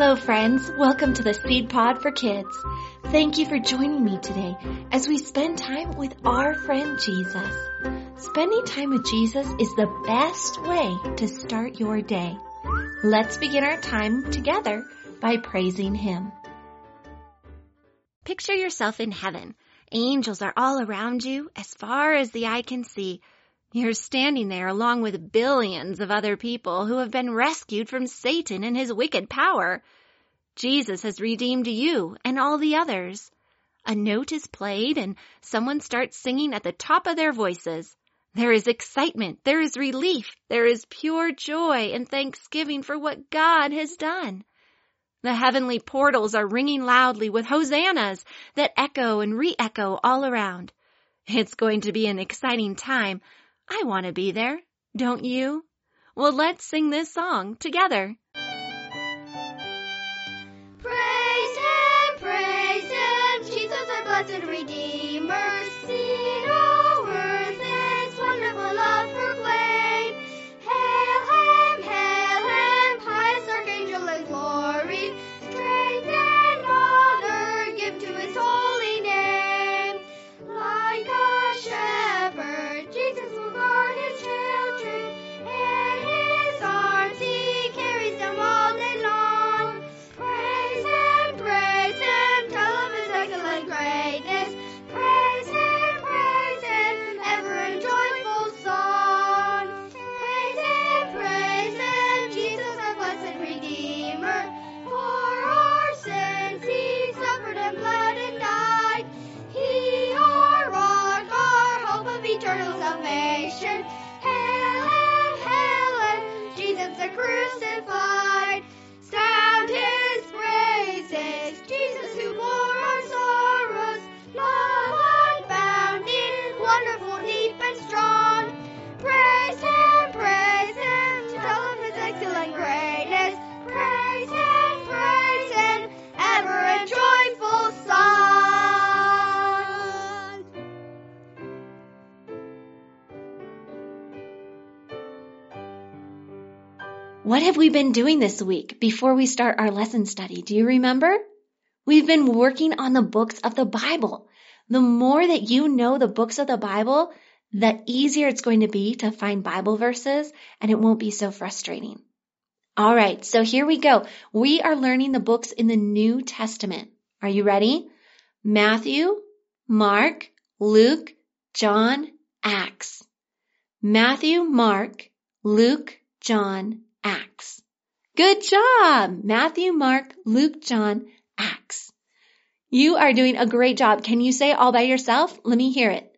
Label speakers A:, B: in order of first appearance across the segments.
A: Hello friends, welcome to the Seed Pod for Kids. Thank you for joining me today as we spend time with our friend Jesus. Spending time with Jesus is the best way to start your day. Let's begin our time together by praising Him.
B: Picture yourself in heaven. Angels are all around you as far as the eye can see. You're standing there along with billions of other people who have been rescued from Satan and his wicked power. Jesus has redeemed you and all the others. A note is played and someone starts singing at the top of their voices. There is excitement, there is relief, there is pure joy and thanksgiving for what God has done. The heavenly portals are ringing loudly with hosannas that echo and re-echo all around. It's going to be an exciting time. I want to be there, don't you? Well, let's sing this song together.
C: Praise Him, Jesus our blessed Redeemer. Sing all earth His wonderful love proclaim. Hail Him, highest archangel in glory. Strength and honor give to His holy name. Like a shepherd, Jesus will guard His children. In His arms He carries them all day long. Praise Him, tell of His excellent greatness. Praise Him, ever in joyful song. Praise Him, Jesus our blessed Redeemer. For our sins He suffered and bled and died. He our rock, our hope of eternal salvation. Hail Him, Jesus the crucified. Sound His praises, Jesus who bore our sorrows. Love unbounded, wonderful, deep and strong. Praise Him, tell of His excellent greatness. Praise Him, ever a joyful song.
A: What have we been doing this week before we start our lesson study? Do you remember? We've been working on the books of the Bible. The more that you know the books of the Bible, the easier it's going to be to find Bible verses, and it won't be so frustrating. All right, so here we go. We are learning the books in the New Testament. Are you ready? Matthew, Mark, Luke, John, Acts. Matthew, Mark, Luke, John, Acts. Good job! Matthew, Mark, Luke, John, Acts. You are doing a great job. Can you say it all by yourself? Let me hear it.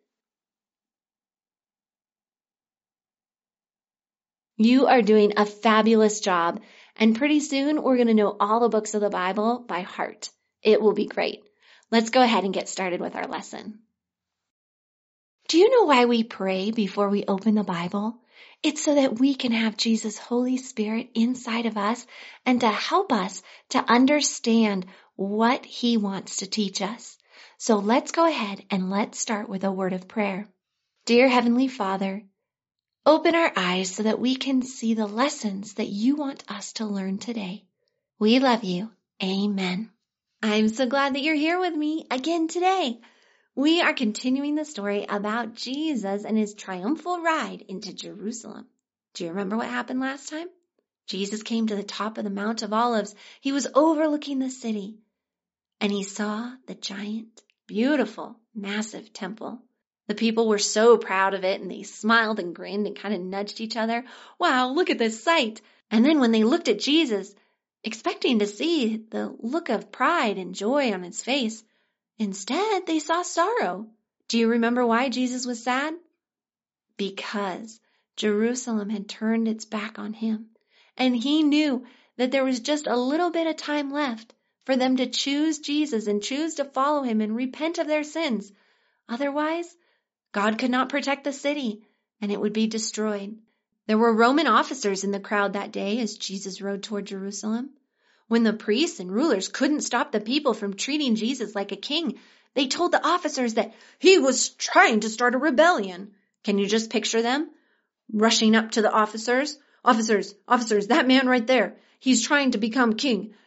A: You are doing a fabulous job. And pretty soon we're going to know all the books of the Bible by heart. It will be great. Let's go ahead and get started with our lesson. Do you know why we pray before we open the Bible? It's so that we can have Jesus' Holy Spirit inside of us and to help us to understand what He wants to teach us. So let's go ahead and let's start with a word of prayer. Dear Heavenly Father, open our eyes so that we can see the lessons that you want us to learn today. We love you. Amen. I'm so glad that you're here with me again today. We are continuing the story about Jesus and His triumphal ride into Jerusalem. Do you remember what happened last time? Jesus came to the top of the Mount of Olives. He was overlooking the city, and He saw the giant, beautiful, massive temple. The people were so proud of it, and they smiled and grinned and kind of nudged each other. Wow, look at this sight. And then when they looked at Jesus, expecting to see the look of pride and joy on His face, instead, they saw sorrow. Do you remember why Jesus was sad? Because Jerusalem had turned its back on Him, and He knew that there was just a little bit of time left for them to choose Jesus and choose to follow Him and repent of their sins. Otherwise, God could not protect the city, and it would be destroyed. There were Roman officers in the crowd that day as Jesus rode toward Jerusalem. When the priests and rulers couldn't stop the people from treating Jesus like a king, they told the officers that He was trying to start a rebellion. Can you just picture them? Rushing up to the officers. Officers, that man right there, he's trying to become king.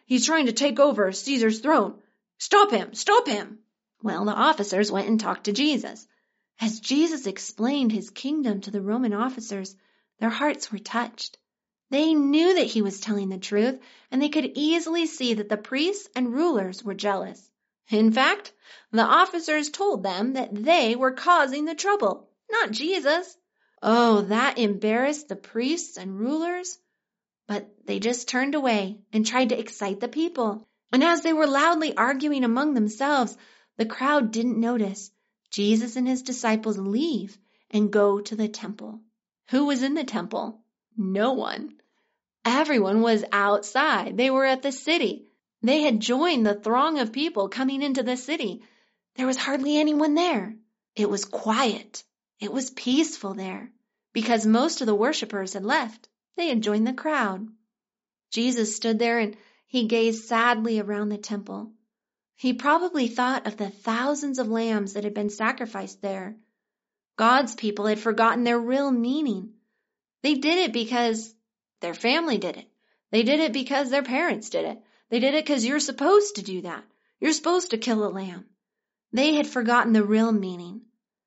A: He's trying to take over Caesar's throne. Stop him! Stop him!" Well, the officers went and talked to Jesus. As Jesus explained his kingdom to the Roman officers, their hearts were touched. They knew that he was telling the truth, and they could easily see that the priests and rulers were jealous. In fact, the officers told them that they were causing the trouble, not Jesus. Oh, that embarrassed the priests and rulers. But they just turned away and tried to excite the people. And as they were loudly arguing among themselves, the crowd didn't notice Jesus and his disciples leave and go to the temple. Who was in the temple? No one. Everyone was outside. They were at the city. They had joined the throng of people coming into the city. There was hardly anyone there. It was quiet. It was peaceful there because most of the worshipers had left. They had joined the crowd. Jesus stood there and he gazed sadly around the temple. He probably thought of the thousands of lambs that had been sacrificed there. God's people had forgotten their real meaning. They did it because their family did it. They did it because their parents did it. They did it because you're supposed to do that. You're supposed to kill a lamb. They had forgotten the real meaning.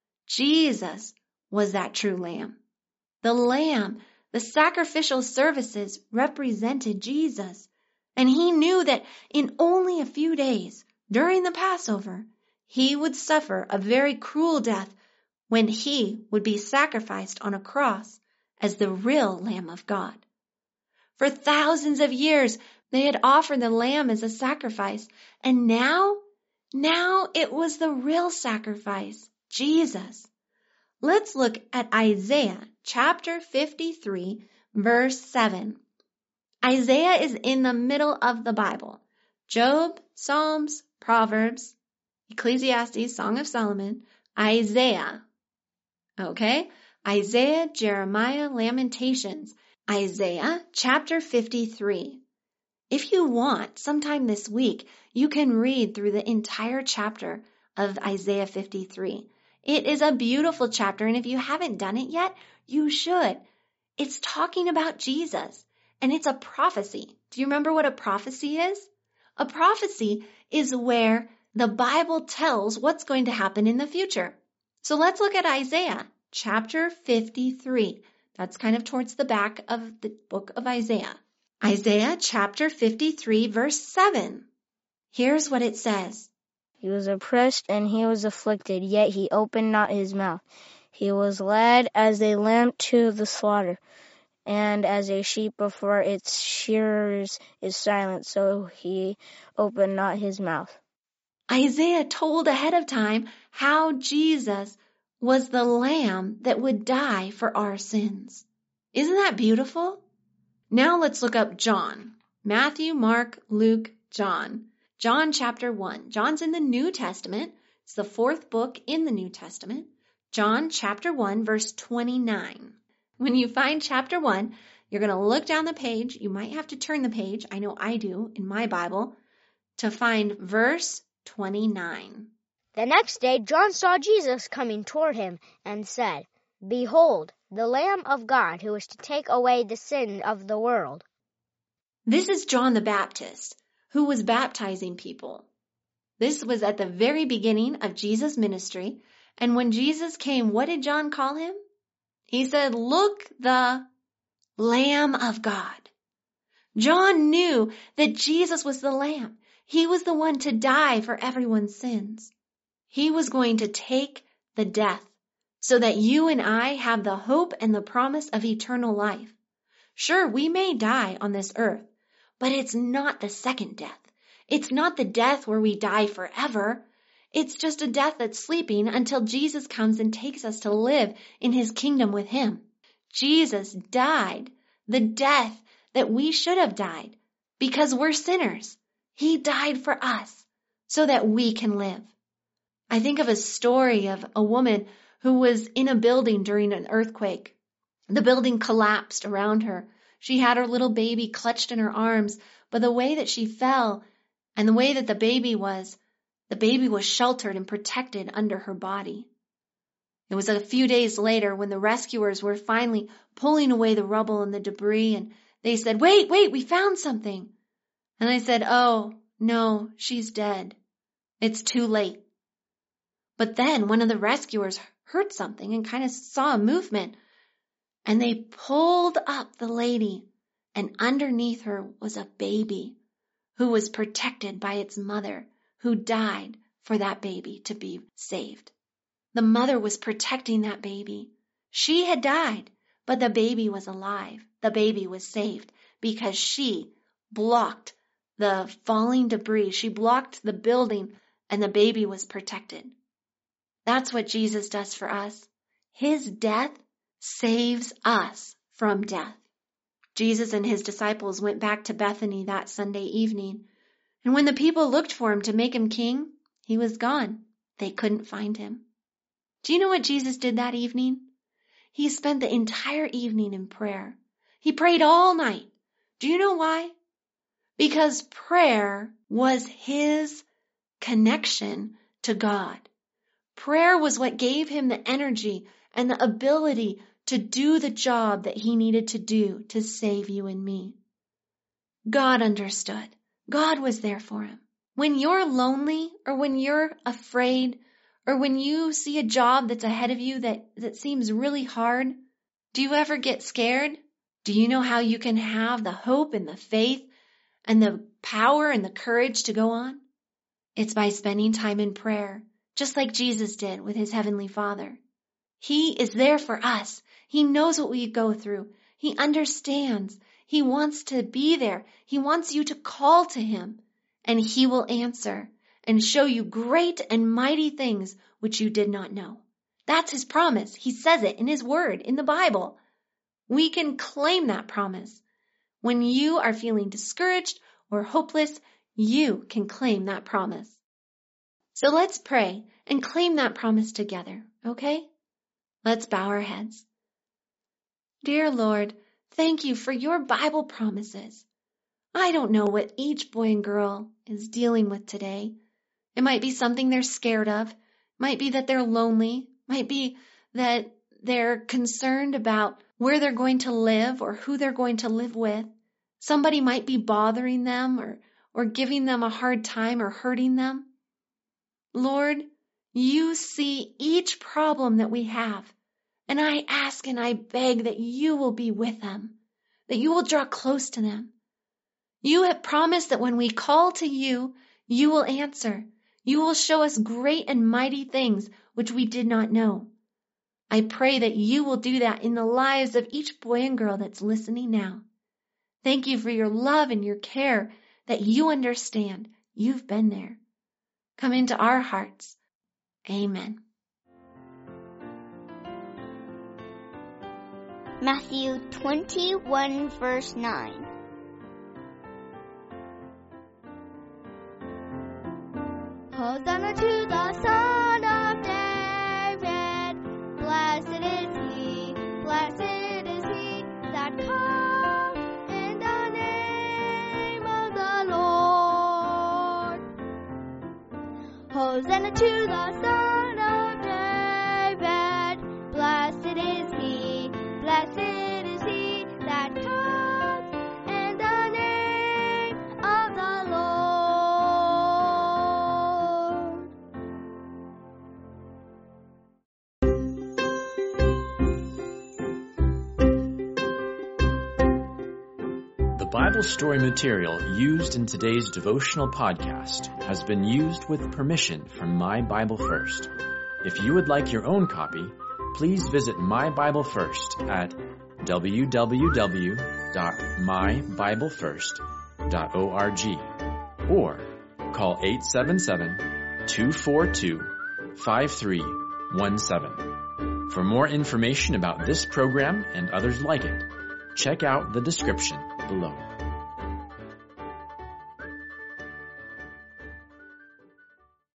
A: Jesus was that true lamb. The lamb, the sacrificial services represented Jesus. And he knew that in only a few days, during the Passover, he would suffer a very cruel death when he would be sacrificed on a cross as the real Lamb of God. For thousands of years, they had offered the lamb as a sacrifice, and now it was the real sacrifice, Jesus. Let's look at Isaiah chapter 53, verse 7. Isaiah is in the middle of the Bible. Job, Psalms, Proverbs, Ecclesiastes, Song of Solomon, Isaiah. Okay? Isaiah, Jeremiah, Lamentations. Isaiah chapter 53. If you want, sometime this week, you can read through the entire chapter of Isaiah 53. It is a beautiful chapter, and if you haven't done it yet, you should. It's talking about Jesus, and it's a prophecy. Do you remember what a prophecy is? A prophecy is where the Bible tells what's going to happen in the future. So let's look at Isaiah chapter 53. That's kind of towards the back of the book of Isaiah. Isaiah chapter 53, verse 7. Here's what it says.
D: He was oppressed and he was afflicted, yet he opened not his mouth. He was led as a lamb to the slaughter, and as a sheep before its shearers is silent, so he opened not his mouth.
A: Isaiah told ahead of time how Jesus was the lamb that would die for our sins. Isn't that beautiful? Now let's look up John. Matthew, Mark, Luke, John. John chapter 1. John's in the New Testament. It's the fourth book in the New Testament. John chapter 1, verse 29. When you find chapter 1, you're going to look down the page. You might have to turn the page. I know I do in my Bible to find verse 29.
C: The next day John saw Jesus coming toward him and said, "Behold, the Lamb of God who is to take away the sin of the world."
A: This is John the Baptist, who was baptizing people. This was at the very beginning of Jesus' ministry, and when Jesus came, what did John call him? He said, "Look, the Lamb of God." John knew that Jesus was the Lamb. He was the one to die for everyone's sins. He was going to take the death so that you and I have the hope and the promise of eternal life. Sure, we may die on this earth, but it's not the second death. It's not the death where we die forever. It's just a death that's sleeping until Jesus comes and takes us to live in his kingdom with him. Jesus died the death that we should have died because we're sinners. He died for us so that we can live. I think of a story of a woman who was in a building during an earthquake. The building collapsed around her. She had her little baby clutched in her arms, but the way that she fell and the way that the baby was sheltered and protected under her body. It was a few days later when the rescuers were finally pulling away the rubble and the debris, and they said, wait, we found something. And I said, "Oh, no, she's dead. It's too late." But then one of the rescuers heard something and kind of saw a movement, and they pulled up the lady, and underneath her was a baby who was protected by its mother, who died for that baby to be saved. The mother was protecting that baby. She had died, but the baby was alive. The baby was saved because she blocked the falling debris. She blocked the building, and the baby was protected. That's what Jesus does for us. His death saves us from death. Jesus and his disciples went back to Bethany that Sunday evening, and when the people looked for him to make him king, he was gone. They couldn't find him. Do you know what Jesus did that evening? He spent the entire evening in prayer. He prayed all night. Do you know why? Because prayer was his connection to God. Prayer was what gave him the energy and the ability to do the job that he needed to do to save you and me. God understood. God was there for him. When you're lonely, or when you're afraid, or when you see a job that's ahead of you that seems really hard, do you ever get scared? Do you know how you can have the hope and the faith and the power and the courage to go on? It's by spending time in prayer, just like Jesus did with his heavenly Father. He is there for us. He knows what we go through. He understands. He wants to be there. He wants you to call to him, and he will answer and show you great and mighty things which you did not know. That's his promise. He says it in his word, in the Bible. We can claim that promise. When you are feeling discouraged or hopeless, you can claim that promise. So let's pray and claim that promise together, okay? Let's bow our heads. Dear Lord, thank you for your Bible promises. I don't know what each boy and girl is dealing with today. It might be something they're scared of. It might be that they're lonely. It might be that they're concerned about where they're going to live or who they're going to live with. Somebody might be bothering them or giving them a hard time or hurting them. Lord, you see each problem that we have. And I ask and I beg that you will be with them, that you will draw close to them. You have promised that when we call to you, you will answer. You will show us great and mighty things which we did not know. I pray that you will do that in the lives of each boy and girl that's listening now. Thank you for your love and your care, that you understand. You've been there. Come into our hearts. Amen.
C: Matthew 21, verse 9. Hosanna to the Son of David. Blessed is he that comes in the name of the Lord. Hosanna to the Son of David. Blessed is he that comes in the name of the Lord.
E: The Bible story material used in today's devotional podcast has been used with permission from My Bible First. If you would like your own copy, please visit My Bible First at www.mybiblefirst.org or call 877-242-5317. For more information about this program and others like it, check out the description below.